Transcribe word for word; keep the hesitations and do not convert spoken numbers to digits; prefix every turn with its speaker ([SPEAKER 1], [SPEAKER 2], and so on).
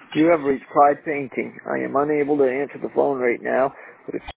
[SPEAKER 1] You have reached Pride Painting. I am unable to answer the phone right now, but if